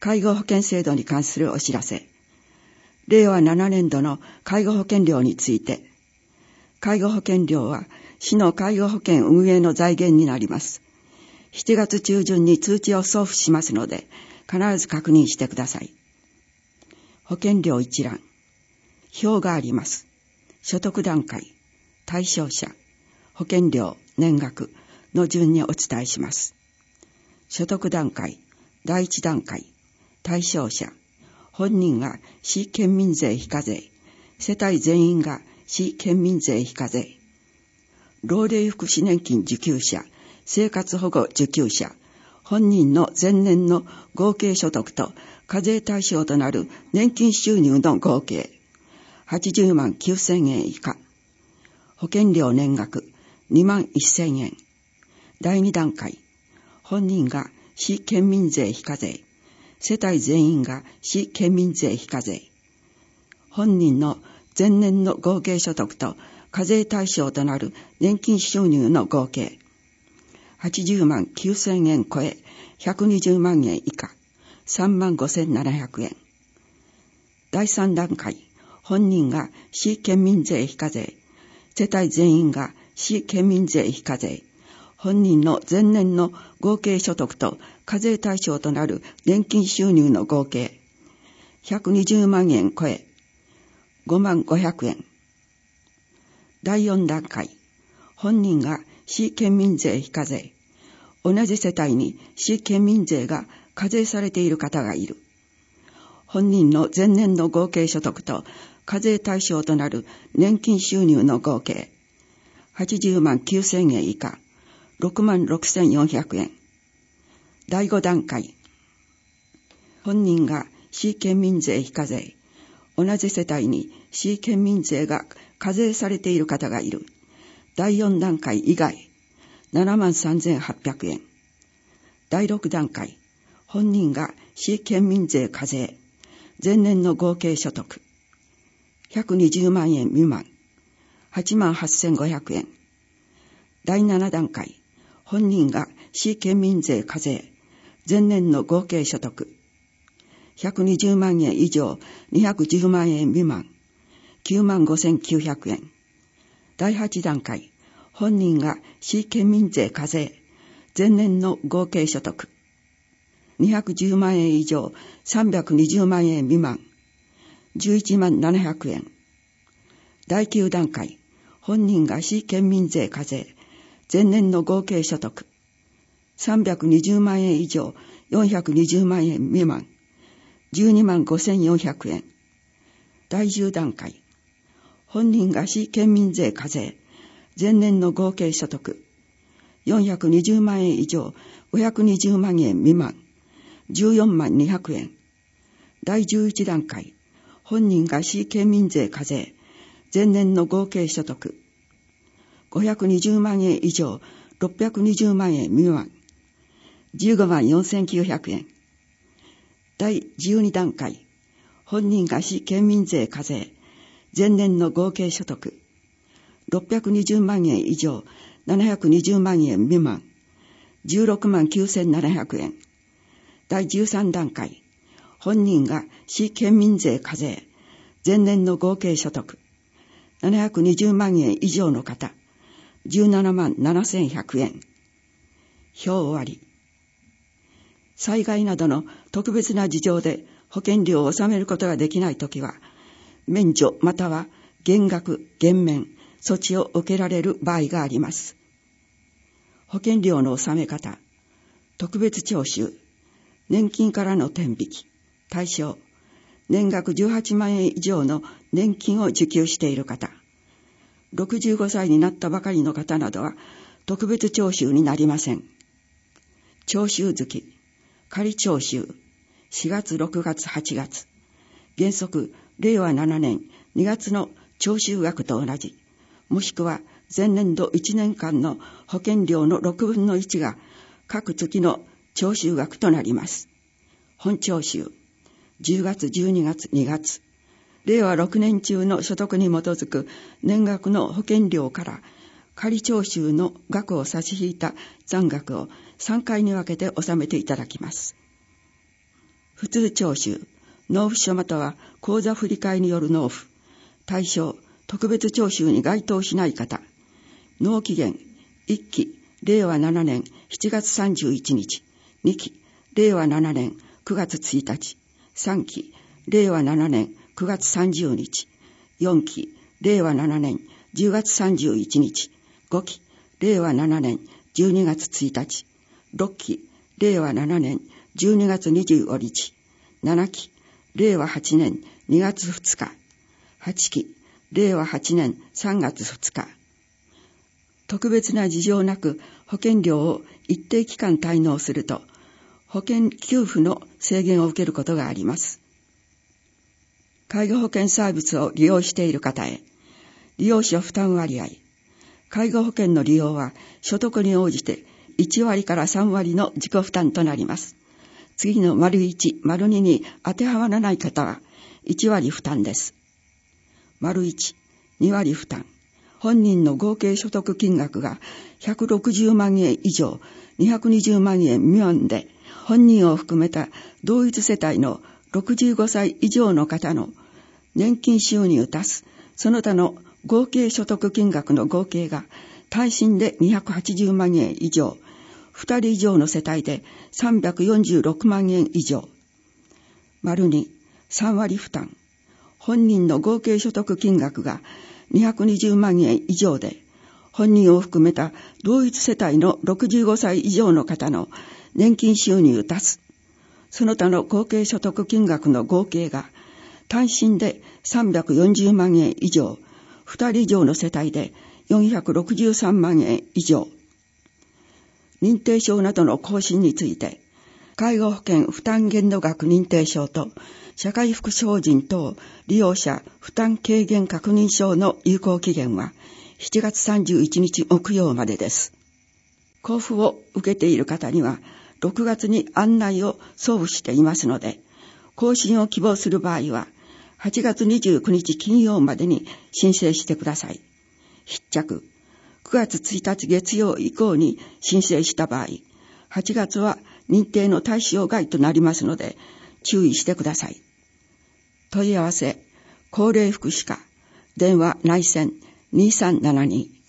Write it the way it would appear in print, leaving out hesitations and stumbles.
介護保険制度に関するお知らせ。令和7年度の介護保険料について、介護保険料は市の介護保険運営の財源になります。7月中旬に通知を送付しますので、必ず確認してください。保険料一覧。表があります。所得段階、対象者、保険料、年額の順にお伝えします。所得段階、第一段階、対象者、本人が市県民税非課税、世帯全員が市県民税非課税、老齢福祉年金受給者、生活保護受給者、本人の前年の合計所得と課税対象となる年金収入の合計、80万9000円以下、保険料年額2万1000円、第2段階、本人が市県民税非課税、世帯全員が市県民税非課税、本人の前年の合計所得と課税対象となる年金収入の合計、80万9000円超え120万円以下、3万5700円。第3段階、本人が市県民税非課税、世帯全員が市県民税非課税、本人の前年の合計所得と課税対象となる年金収入の合計、120万円超え5万500円。第4段階、本人が市県民税非課税、同じ世帯に市県民税が課税されている方がいる。本人の前年の合計所得と課税対象となる年金収入の合計、80万9000円以下、6万6400円。第5段階、本人が市県民税非課税、同じ世帯に市県民税が課税されている方がいる。第4段階以外、7万3800円。第6段階、本人が市県民税課税、前年の合計所得、120万円未満、8万8500円。第7段階、本人が市県民税課税、前年の合計所得、120万円以上210万円未満、9万5900円。第8段階、本人が市県民税課税、前年の合計所得、210万円以上320万円未満、11万700円。第9段階、本人が市県民税課税、前年の合計所得、320万円以上420万円未満、12万5400円。第10段階、本人が市県民税課税、前年の合計所得、420万円以上520万円未満、14万200円。第11段階、本人が市県民税課税、前年の合計所得、520万円以上620万円未満、15万4900円。第12段階、本人が市県民税課税、前年の合計所得、620万円以上720万円未満、16万9700円。第13段階、本人が市県民税課税、前年の合計所得、720万円以上の方、17万7100円。表終わり。災害などの特別な事情で保険料を納めることができないときは、免除または減額、減免、措置を受けられる場合があります。保険料の納め方、特別徴収、年金からの天引き、対象、年額18万円以上の年金を受給している方、65歳になったばかりの方などは特別徴収になりません。徴収月、仮徴収、4月、6月、8月、原則、令和7年2月の徴収額と同じ、もしくは前年度1年間の保険料の6分の1が各月の徴収額となります。本徴収、10月、12月、2月、令和6年中の所得に基づく年額の保険料から仮徴収の額を差し引いた残額を3回に分けて納めていただきます。 普通徴収、納付書または口座振替による納付、対象、特別徴収に該当しない方、納期限、1期、令和7年7月31日、2期、令和7年9月1日、3期、令和7年9月30日、4期、令和7年10月31日、5期、令和7年12月1日、6期、令和7年12月25日、7期、令和8年2月2日、8期、令和8年3月2日。特別な事情なく保険料を一定期間滞納すると、保険給付の制限を受けることがあります。介護保険サービスを利用している方へ、利用者負担割合。介護保険の利用は所得に応じて1割から3割の自己負担となります。次の丸1、丸2に当てはまらない方は1割負担です。丸1、2割負担。本人の合計所得金額が160万円以上220万円未満で、本人を含めた同一世帯の65歳以上の方の年金収入足すその他の合計所得金額の合計が単身で280万円以上、2人以上の世帯で346万円以上。丸2、3割負担。本人の合計所得金額が220万円以上で、本人を含めた同一世帯の65歳以上の方の年金収入足すその他の合計所得金額の合計が単身で340万円以上、2人以上の世帯で463万円以上。認定証などの更新について、介護保険負担限度額認定証と社会福祉法人等利用者負担軽減確認証の有効期限は7月31日木曜までです。交付を受けている方には6月に案内を送付していますので、更新を希望する場合は8月29日金曜までに申請してください。必着、9月1日月曜以降に申請した場合、8月は認定の対象外となりますので注意してください。問い合わせ、高齢福祉課、電話内線2372